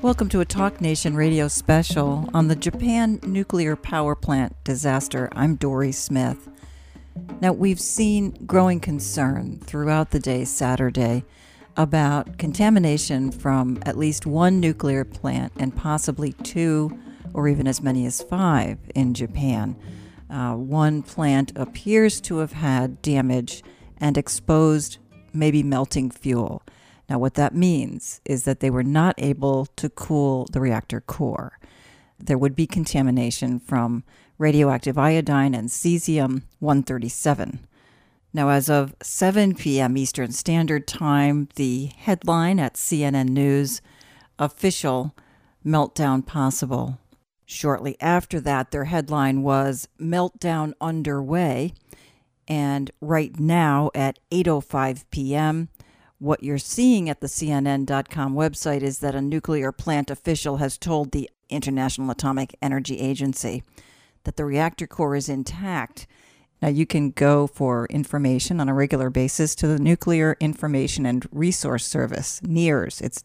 Welcome to a Talk Nation radio special on the Japan nuclear power plant disaster. I'm Dory Smith. Now, we've seen growing concern throughout the day Saturday about contamination from at least one nuclear plant and possibly two or even as many as five in Japan. One plant appears to have had damage and exposed maybe melting fuel. Now, what that means is that they were not able to cool the reactor core. There would be contamination from radioactive iodine and cesium-137. Now, as of 7 p.m. Eastern Standard Time, the headline at CNN News, official meltdown possible. Shortly after that, their headline was meltdown underway. And right now at 8:05 p.m., what you're seeing at the CNN.com website is that a nuclear plant official has told the International Atomic Energy Agency that the reactor core is intact. Now, you can go for information on a regular basis to the Nuclear Information and Resource Service, NIRS. It's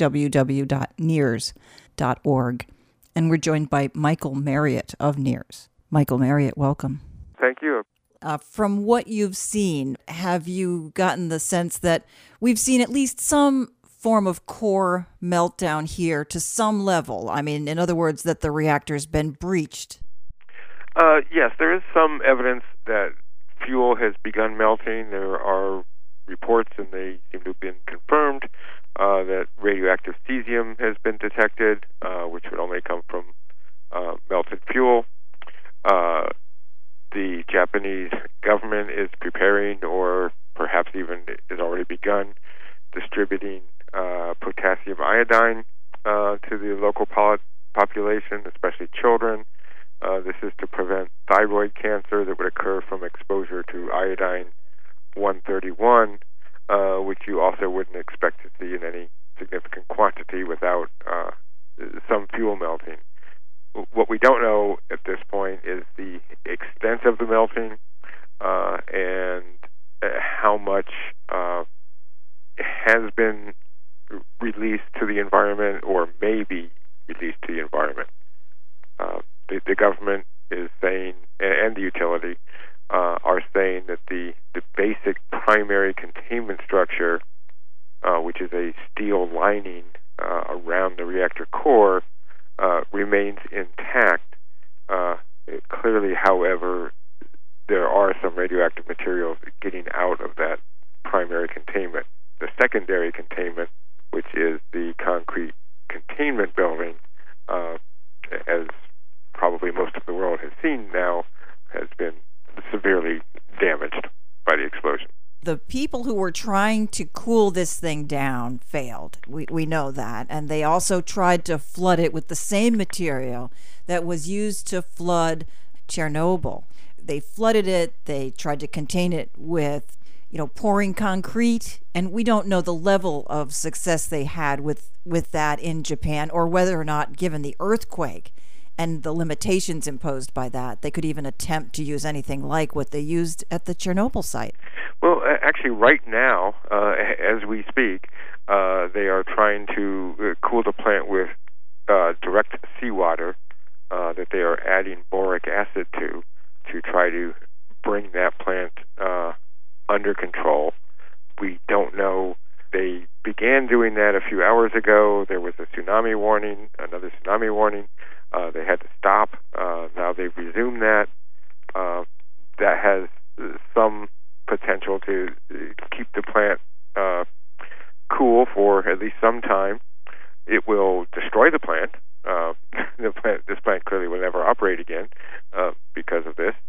www.nirs.org. And we're joined by Michael Marriott of NIRS. Michael Marriott, welcome. Thank you. From what you've seen, have you gotten the sense that we've seen at least some form of core meltdown here to some level? I mean, in other words, that the reactor's been breached? Yes, there is some evidence that fuel has begun melting. There are reports, and they seem to have been confirmed, that radioactive cesium has been detected, which would only come from melted fuel. The Japanese government is preparing, or perhaps even has already begun, distributing potassium iodine to the local population, especially children. This is to prevent thyroid cancer that would occur from exposure to iodine-131, which you also wouldn't expect to see in any significant quantity without some fuel melting. What we don't know at this point is the extent of the melting and how much has been released to the environment or may be released to the environment. The government is saying, and the utility, are saying that the basic primary containment structure, which is a steel lining around the reactor core, remains intact. Clearly, however, there are some radioactive materials getting out of that primary containment. The secondary containment, which is the concrete containment building, as probably most of the world has seen now, has been severely damaged by the explosion. The people who were trying to cool this thing down failed. We know that. And they also tried to flood it with the same material that was used to flood Chernobyl. They flooded it. They tried to contain it with, pouring concrete. And we don't know the level of success they had with that in Japan, or whether or not, given the earthquake and the limitations imposed by that, they could even attempt to use anything like what they used at the Chernobyl site. Well, actually, right now, as we speak, they are trying to cool the plant with direct seawater that they are adding boric acid to try to bring that plant under control. We don't know. They began doing that a few hours ago. There was a tsunami warning, another tsunami warning. They had to stop. Now they've resumed that. That has some potential to keep the plant cool for at least some time. It will destroy the plant. This plant clearly will never operate again because of this.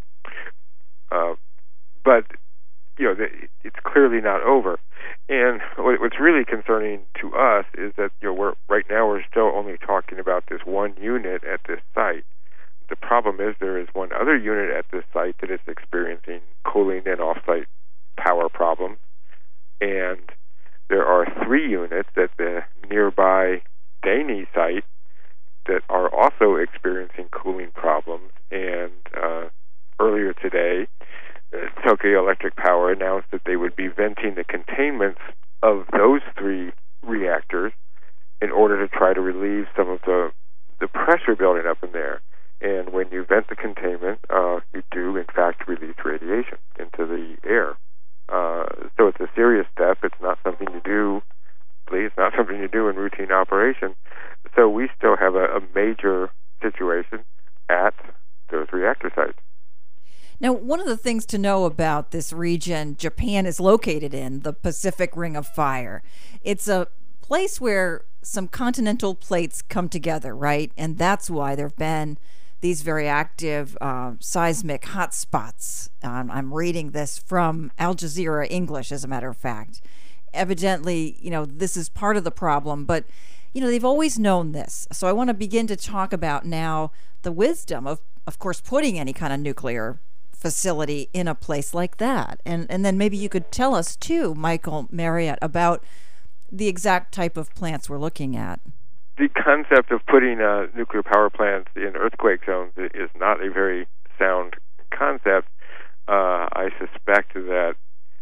But it's clearly not over. And what's really concerning to us is that we're still only talking about this one unit at this site. The problem is there is one other unit at this site that is experiencing cooling and off-site power problems, and there are 3 units at the nearby Daini site that are also experiencing cooling problems. And earlier today, Tokyo Electric Power announced that they would be venting the containments of those 3 reactors in order to try to relieve some of the pressure building up in there. And when you vent the containment, you do, in fact, release radiation into the air. So it's a serious step. It's not something you do, it's not something you do in routine operation. So we still have a major situation at those reactor sites. Now, one of the things to know about this region Japan is located in, the Pacific Ring of Fire, it's a place where some continental plates come together, right? And that's why there have been these very active seismic hotspots. I'm reading this from Al Jazeera English, as a matter of fact. Evidently, this is part of the problem, but, they've always known this. So I want to begin to talk about now the wisdom of course, putting any kind of nuclear facility in a place like that. And then maybe you could tell us, too, Michael Marriott, about the exact type of plants we're looking at. The concept of putting nuclear power plants in earthquake zones is not a very sound concept. I suspect that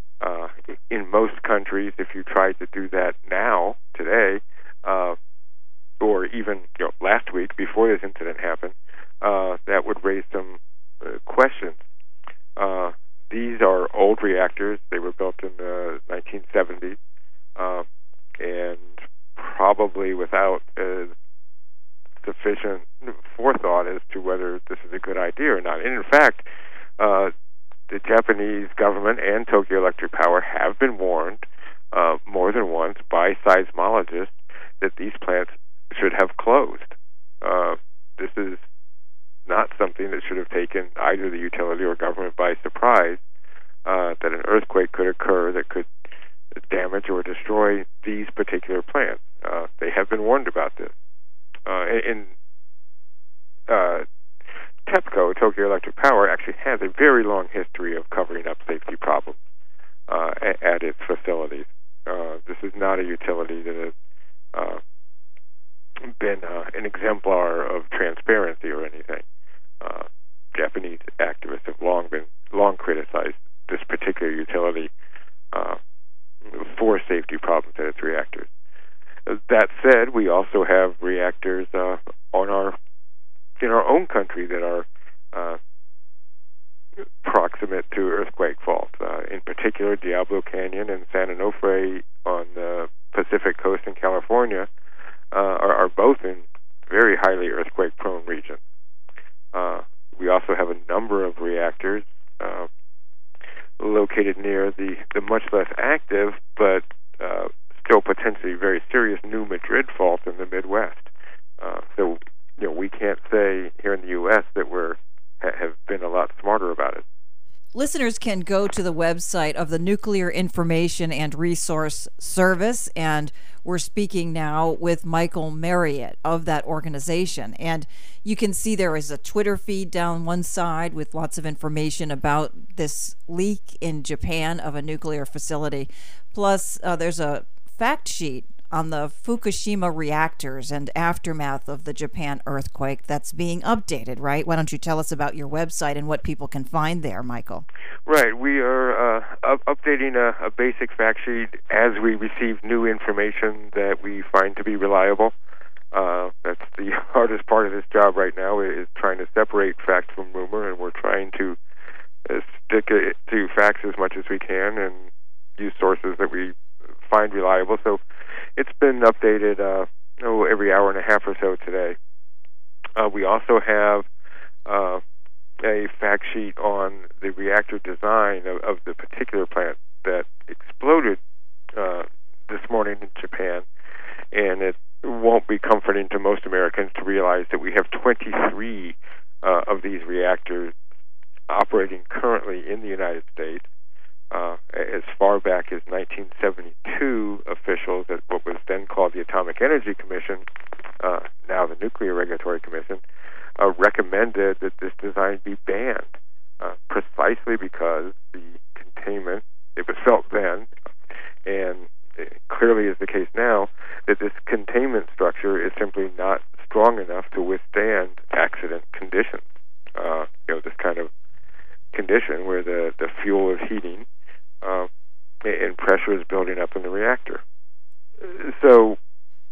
in most countries, if you tried to do that now, today, or even last week before this incident happened, that would raise some questions. These are old reactors. They were built in the 1970s, and probably without sufficient forethought as to whether this is a good idea or not. And in fact, the Japanese government and Tokyo Electric Power have been warned more than once by seismologists that these plants should have closed. This is not something that should have taken either the utility or government by surprise, that an earthquake could occur that could damage or destroy these particular plants. They have been warned about this. TEPCO, Tokyo Electric Power, actually has a very long history of covering up safety problems at its facilities. This is not a utility that has been an exemplar of transparency or anything. Japanese activists have long criticized this particular utility for safety problems at its reactors. That said, we also have reactors in our own country that are proximate to earthquake faults. In particular, Diablo Canyon and San Onofre on the Pacific coast in California are both in very highly earthquake-prone regions. We also have a number of reactors located near the much less active but still potentially very serious New Madrid fault in the Midwest. So we can't say here in the U.S. that have been a lot smarter about it. Listeners can go to the website of the Nuclear Information and Resource Service, and we're speaking now with Michael Marriott of that organization. And you can see there is a Twitter feed down one side with lots of information about this leak in Japan of a nuclear facility. Plus, there's a fact sheet on the Fukushima reactors and aftermath of the Japan earthquake that's being updated, right? Why don't you tell us about your website and what people can find there, Michael? Right. We are updating a basic fact sheet as we receive new information that we find to be reliable. That's the hardest part of this job right now, is trying to separate fact from rumor, and we're trying to stick to facts as much as we can and use sources that we find reliable. So it's been updated every hour and a half or so today. We also have a fact sheet on the reactor design of the particular plant that exploded this morning in Japan, and it won't be comforting to most Americans to realize that we have 23 of these reactors operating currently in the United States. As far back as 1972, officials at what was then called the Atomic Energy Commission, now the Nuclear Regulatory Commission, recommended that this design be banned, precisely because the containment, it was felt then, and it clearly is the case now, that this containment structure is simply not strong enough to withstand accident conditions. This kind of condition where the fuel is heating and pressure is building up in the reactor. So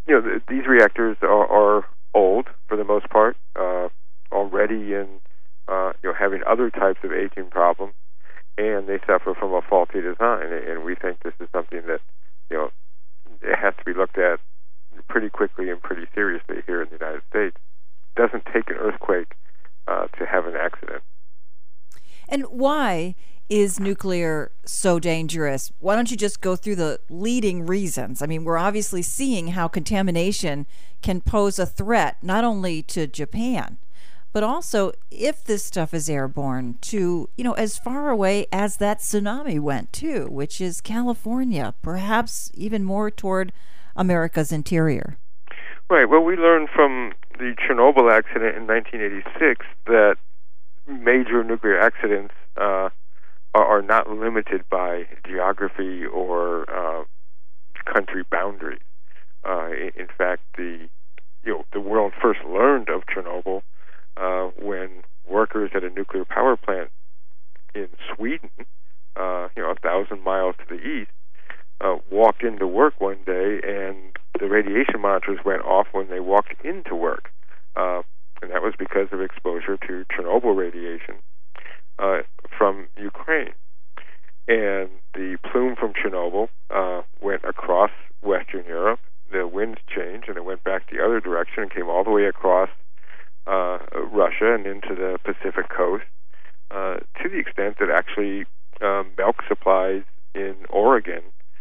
these reactors are old for the most part, already in having other types of aging problems, and they suffer from a faulty design. And we think this is something that it has to be looked at pretty quickly and pretty seriously here in the United States. It doesn't take an earthquake to have an accident. And why is nuclear so dangerous? Why don't you just go through the leading reasons? I mean, we're obviously seeing how contamination can pose a threat not only to Japan, but also, if this stuff is airborne, to, as far away as that tsunami went too, which is California, perhaps even more toward America's interior. Right. Well, we learned from the Chernobyl accident in 1986 that major nuclear accidents are not limited by geography or country boundaries. In fact, the world first learned of Chernobyl when workers at a nuclear power plant in Sweden, 1,000 miles to the east, walked into work one day, and the radiation monitors went off when they walked into work. And that was because of exposure to Chernobyl radiation from Ukraine. And the plume from Chernobyl went across Western Europe. The winds changed, and it went back the other direction and came all the way across Russia and into the Pacific coast, to the extent that actually milk supplies in Oregon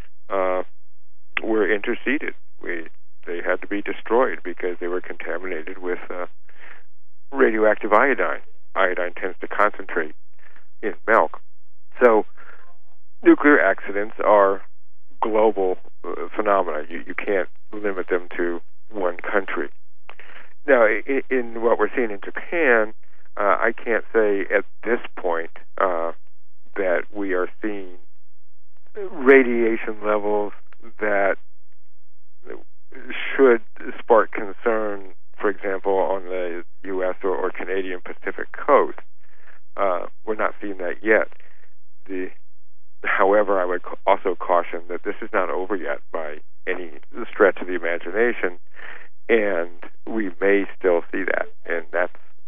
were interceded. They had to be destroyed because they were contaminated with radioactive iodine. Iodine tends to concentrate in milk. So nuclear accidents are global phenomena. You can't limit them to one country. Now, in what we're seeing in Japan, I can't say at this point that we are seeing radiation levels that should spark concern, for example, on the U.S. or Canadian Pacific coast. We're not seeing that yet. However, I would also caution that this is not over yet by any stretch of the imagination, and we may still see that, and that's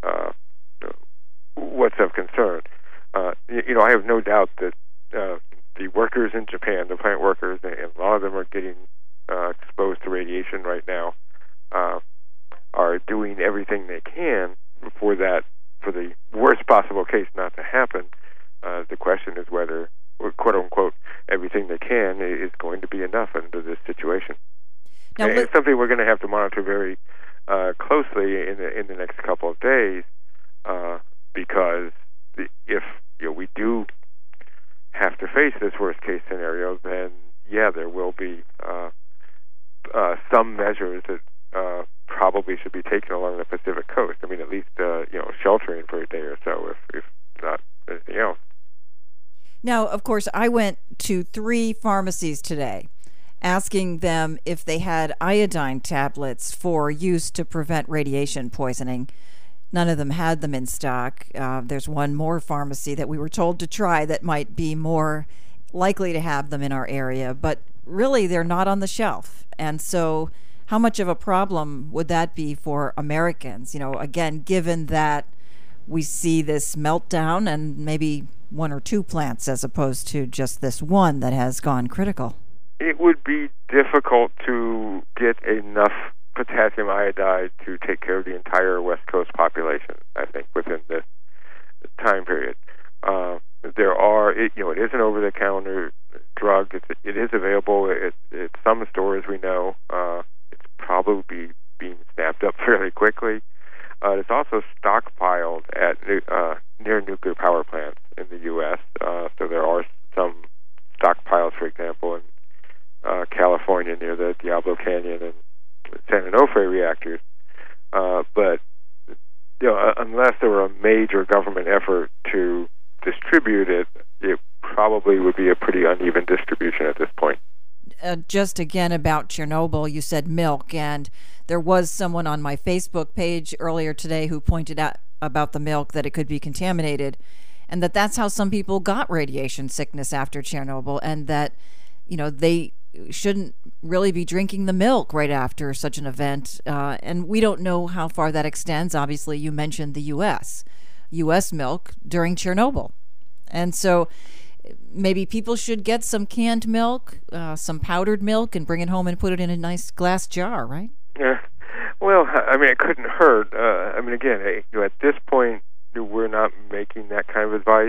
what's of concern. I have no doubt that the workers in Japan, the plant workers, and a lot of them are getting exposed to radiation right now, are doing everything they can for the worst possible case not to happen. The question is whether, quote unquote, everything they can is going to be enough under this situation. Now, it's something we're going to have to monitor very closely in the next couple of days, because if we do have to face this worst case scenario, then there will be some measures that probably should be taken along the Pacific coast. I mean, at least sheltering for a day or so, if not anything else. Now, of course, I went to 3 pharmacies today, asking them if they had iodine tablets for use to prevent radiation poisoning. None of them had them in stock. There's one more pharmacy that we were told to try that might be more likely to have them in our area, but really they're not on the shelf. And so how much of a problem would that be for Americans? Again, given that we see this meltdown and maybe 1 or 2 plants as opposed to just this one that has gone critical. It would be difficult to get enough potassium iodide to take care of the entire West Coast population, I think, within this time period. It is an over-the-counter drug. It is available at some stores, we know. It's probably being snapped up fairly quickly. It's also stockpiled at near nuclear power plants in the U.S. So there are some stockpiles, for example, in California near the Diablo Canyon and San Onofre reactors. But unless there were a major government effort to distribute it, it probably would be a pretty uneven distribution at this point. Just again about Chernobyl, you said milk, and there was someone on my Facebook page earlier today who pointed out about the milk that it could be contaminated, and that's how some people got radiation sickness after Chernobyl, and that they shouldn't really be drinking the milk right after such an event. And we don't know how far that extends. Obviously, you mentioned the U.S. milk during Chernobyl. And so maybe people should get some canned milk, some powdered milk, and bring it home and put it in a nice glass jar, right? Yeah. Well, I mean, it couldn't hurt. I mean, again, at this point, we're not making that kind of advice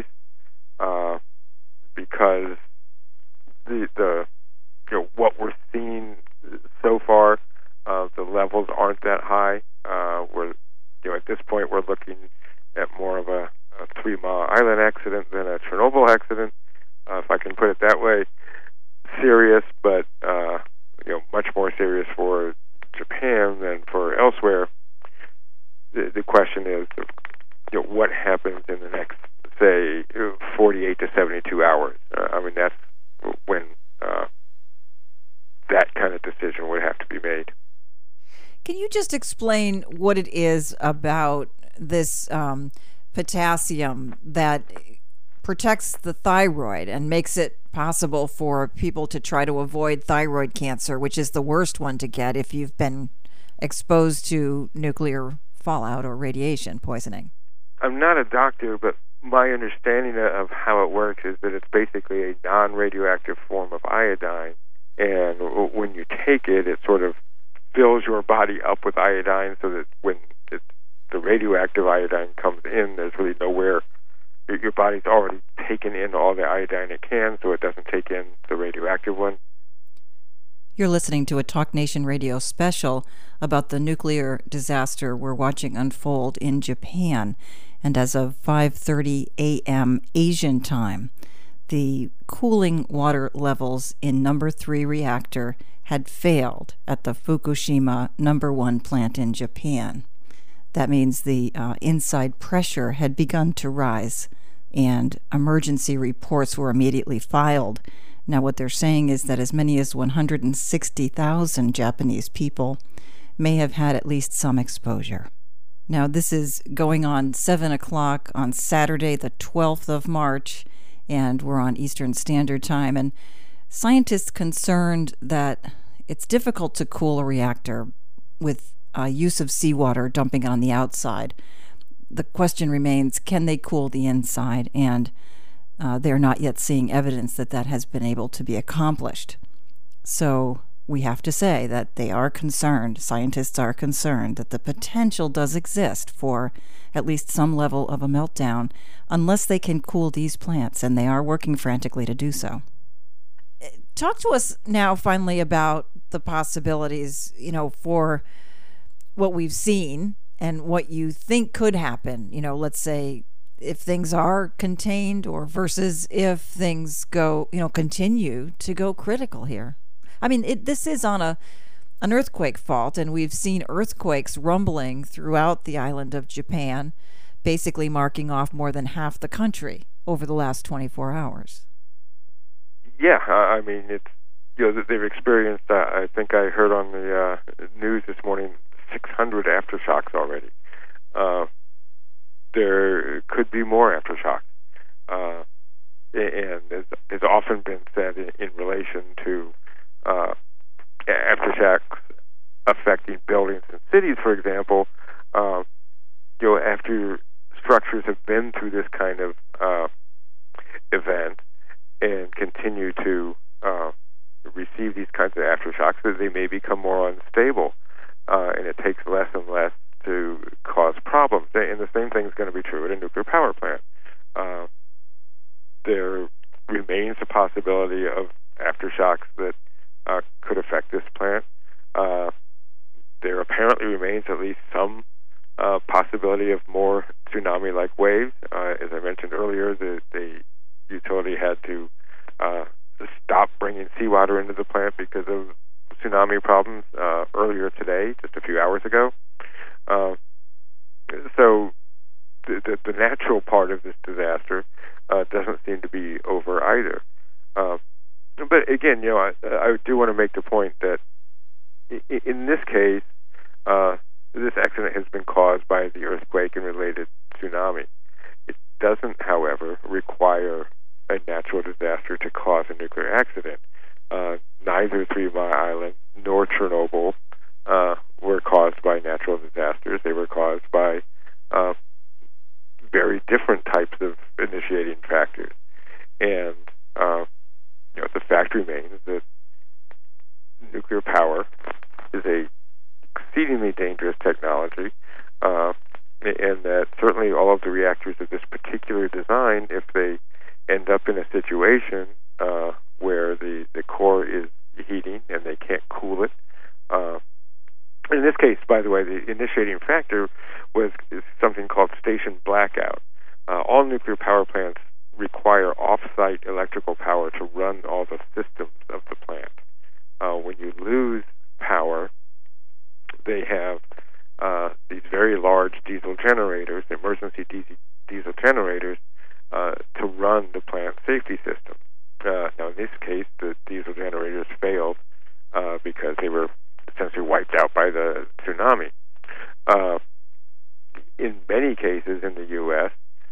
because the what we're seeing so far, the levels aren't that high. We're at this point we're looking at more of a 3 Mile Island accident than a Chernobyl accident, if I can put it that way. Serious, but much more serious for Japan than for elsewhere. The question is, what happens in the next, say, 48 to 72 hours? I mean, that's when that kind of decision would have to be made. Can you just explain what it is about this potassium that protects the thyroid and makes it possible for people to try to avoid thyroid cancer, which is the worst one to get if you've been exposed to nuclear fallout or radiation poisoning? I'm not a doctor, but my understanding of how it works is that it's basically a non-radioactive form of iodine, and when you take it, it sort of fills your body up with iodine so that when the radioactive iodine comes in, there's really nowhere. Your body's already taken in all the iodine it can, so it doesn't take in the radioactive one. You're listening to a Talk Nation Radio special about the nuclear disaster we're watching unfold in Japan. And as of 5:30 a.m. Asian time, the cooling water levels in number 3 reactor had failed at the Fukushima number 1 plant in Japan. That means the inside pressure had begun to rise, and emergency reports were immediately filed. Now, what they're saying is that as many as 160,000 Japanese people may have had at least some exposure. Now, this is going on 7 o'clock on Saturday, the 12th of March, and we're on Eastern Standard Time. And scientists concerned that it's difficult to cool a reactor with use of seawater dumping on the outside. The question remains, can they cool the inside? And they're not yet seeing evidence that that has been able to be accomplished. So we have to say that they are concerned, scientists are concerned, that the potential does exist for at least some level of a meltdown unless they can cool these plants, and they are working frantically to do so. Talk to us now finally about the possibilities, for what we've seen and what you think could happen. Let's say if things are contained or versus if things go, continue to go critical here. I mean, this is on an earthquake fault, and we've seen earthquakes rumbling throughout the island of Japan, basically marking off more than half the country over the last 24 hours. Yeah, I mean, it's they've experienced. I think I heard on the news this morning 600 aftershocks already. There could be more aftershocks, and has often been said in relation to aftershocks affecting buildings and cities, for example. After structures have been through this kind of event and continue to receive these kinds of aftershocks, that they may become more unstable, and it takes less and less to cause problems. And the same thing is going to be true at a nuclear power plant. There remains a possibility of aftershocks that could affect this plant. There apparently remains at least some possibility of more tsunami-like waves. As I mentioned earlier, the utility had to stop bringing seawater into the plant because of tsunami problems earlier today, just a few hours ago. So the natural part of this disaster doesn't seem to be over either. But again, I do want to make the point that in this case, this accident has been caused by the earthquake and related tsunami. It doesn't, however, require a natural disaster to cause a nuclear accident. neither 3 Mile Island nor Chernobyl were caused by natural disasters. They were caused by very different types of initiating factors. And the fact remains that nuclear power is a exceedingly dangerous technology, and that certainly all of the reactors of this particular design, if they end up in a situation where the core is heating and they can't cool it. In this case, by the way, the initiating factor is something called station blackout. All nuclear power plants require off-site electrical power to run all the systems of the plant. When you lose power, they have these very large diesel generators, emergency diesel generators, to run the plant safety system. Now, in this case, the diesel generators failed because they were essentially wiped out by the tsunami. In many cases in the U.S.,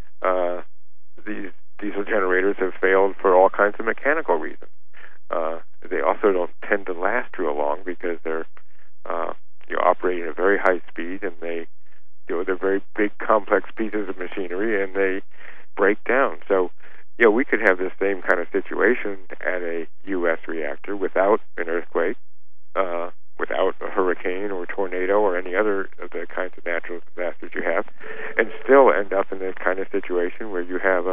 these diesel generators have failed for all kinds of mechanical reasons. They also don't tend to last real long because they're operating at very high speed, and they're very big, complex pieces of machinery, and they break down. So, we could have the same kind of situation at a U.S. reactor without an earthquake, without a hurricane or tornado or any other of the kinds of natural disasters you have, and still end up in the kind of situation where you have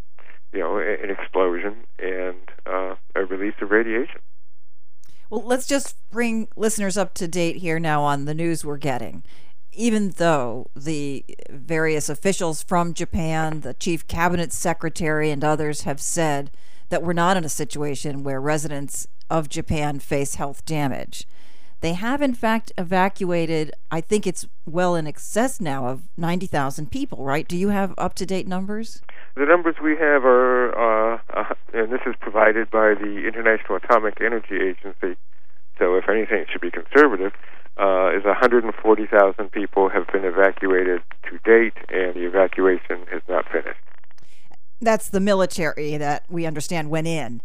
an explosion and a release of radiation. Well, let's just bring listeners up to date here now on the news we're getting. Even though the various officials from Japan, the chief cabinet secretary, and others have said that we're not in a situation where residents of Japan face health damage, they have in fact evacuated, I think it's well in excess now of 90,000 people, right? Do you have up-to-date numbers? The numbers we have are, and this is provided by the International Atomic Energy Agency, so if anything it should be conservative, is 140,000 people have been evacuated to date, and the evacuation is not finished. That's the military that we understand went in.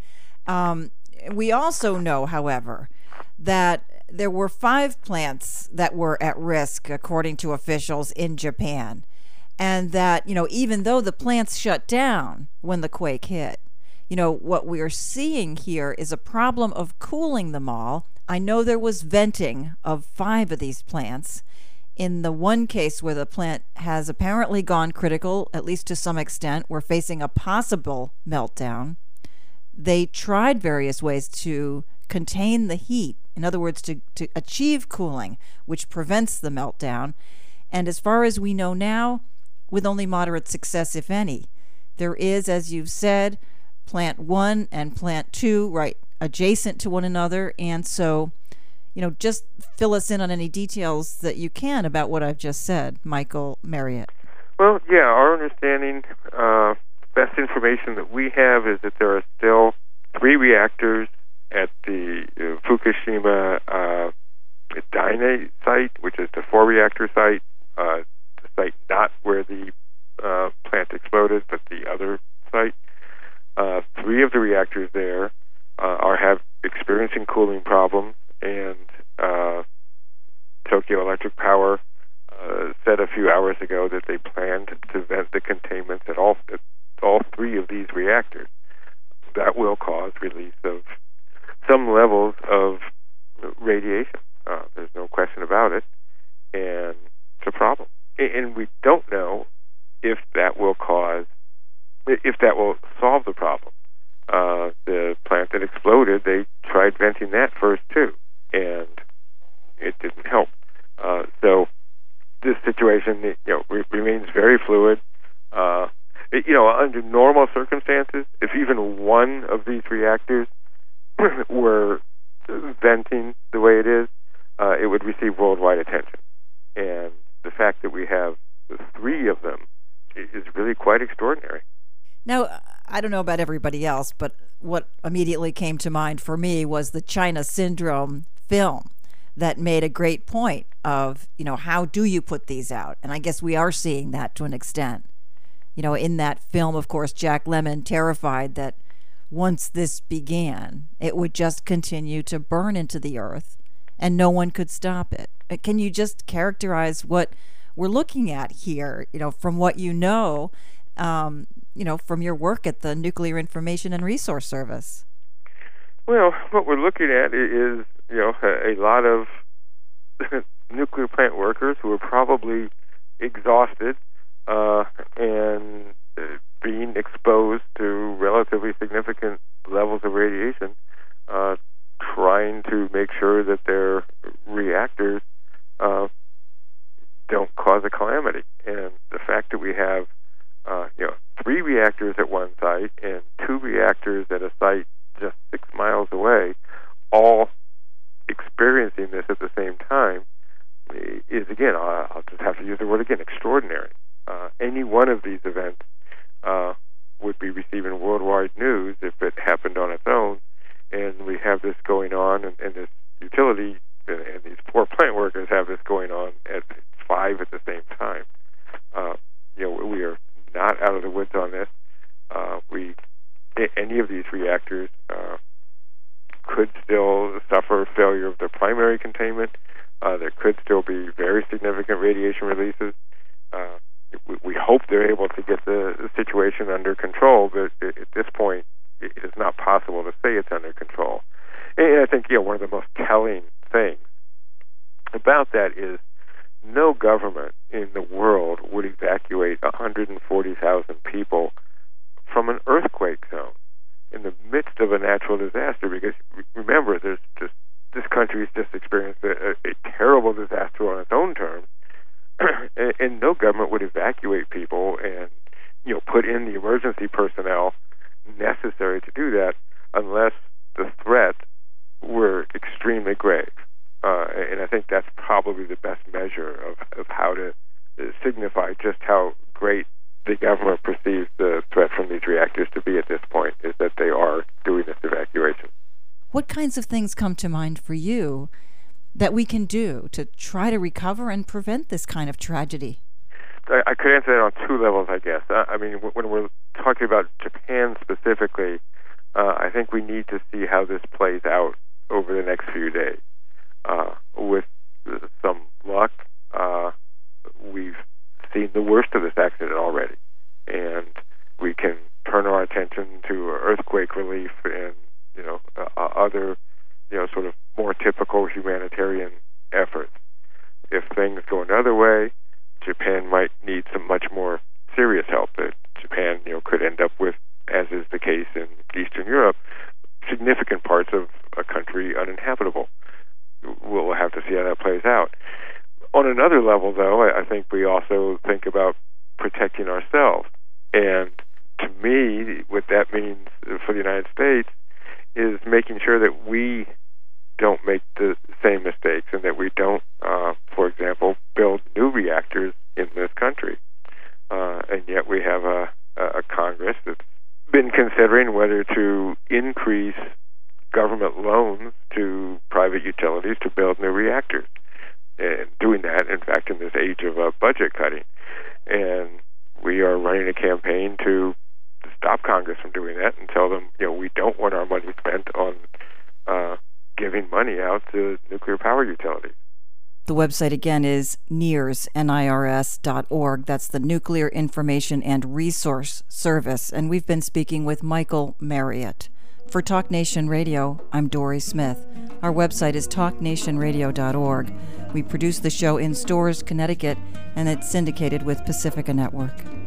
We also know, however, that there were 5 plants that were at risk, according to officials in Japan. And that, even though the plants shut down when the quake hit, what we are seeing here is a problem of cooling them all. I know there was venting of 5 of these plants. In the one case where the plant has apparently gone critical, at least to some extent, we're facing a possible meltdown. They tried various ways to contain the heat, in other words, to achieve cooling, which prevents the meltdown. And as far as we know now, with only moderate success, if any. There is, as you've said, Plant 1 and Plant 2 right adjacent to one another, and so, just fill us in on any details that you can about what I've just said, Michael Marriott. Well, yeah, our understanding, best information that we have is that there are still 3 reactors at the Fukushima Daine site, which is the 4-reactor site, the site not where the plant exploded, but the other site. 3 of the reactors there are experiencing cooling problems, and Tokyo Electric Power said a few hours ago that they planned to vent the containments at all 3 of these reactors. That will cause release of some levels of radiation. There's no question about it, and it's a problem. And we don't know if that will solve the problem. The plant that exploded, they tried venting that first too, and it didn't help. So this situation, remains very fluid. Under normal circumstances, if even one of these reactors were venting the way it is, it would receive worldwide attention. And the fact that we have 3 of them is really quite extraordinary. Now, I don't know about everybody else, but what immediately came to mind for me was the China Syndrome film that made a great point of, how do you put these out? And I guess we are seeing that to an extent. In that film, of course, Jack Lemmon terrified that once this began, it would just continue to burn into the earth and no one could stop it. Can you just characterize what we're looking at here, from what from your work at the Nuclear Information and Resource Service? Well, what we're looking at is, a lot of nuclear plant workers who are probably exhausted and being exposed to relatively significant levels of radiation, trying to make sure that their reactors don't cause a calamity. And the fact that we have 3 reactors at one site and 2 reactors at a site just 6 miles away, all experiencing this at the same time, is, again, I'll just have to use the word again, extraordinary. Any one of these events would be receiving worldwide news if it happened on its own, and we have this going on, and this utility and these poor plant workers have this going on at 5 at the same time. We are not out of the woods on this. Any of these reactors could still suffer failure of their primary containment. There could still be very significant radiation releases. We hope they're able to get the situation under control, but at this point, it is not possible to say it's under control. And I think, one of the most telling things about that is no government in the world would evacuate 140,000 people from an earthquake zone in the midst of a natural disaster, because remember, this country's just experienced a terrible disaster on its own terms, and no government would evacuate people and put in the emergency personnel necessary to do that unless the threat were extremely grave. And I think that's probably the best measure of how to signify just how great the government perceives the threat from these reactors to be at this point, is that they are doing this evacuation. What kinds of things come to mind for you that we can do to try to recover and prevent this kind of tragedy? I could answer that on 2 levels, I guess. When we're talking about Japan specifically, I think we need to see how this plays out over the next few days. With some luck, we've seen the worst of this accident already, and we can turn our attention to earthquake relief and other sort of more typical humanitarian efforts. If things go another way, Japan might need some much more serious help. That Japan could end up with, as is the case in Eastern Europe, significant parts of a country uninhabitable. We'll have to see how that plays out. On another level, though, I think we also think about protecting ourselves. And to me, what that means for the United States is making sure that we don't make the same mistakes and that we don't, for example, build new reactors in this country. And yet we have a Congress that's been considering whether to increase government loans to private utilities to build new reactors, and doing that, in fact, in this age of budget cutting. And we are running a campaign to stop Congress from doing that and tell them, we don't want our money spent on giving money out to nuclear power utilities. The website again is NIRS, NIRS.org. That's the Nuclear Information and Resource Service. And we've been speaking with Michael Marriott. For Talk Nation Radio, I'm Dory Smith. Our website is talknationradio.org. We produce the show in Storrs, Connecticut, and it's syndicated with Pacifica Network.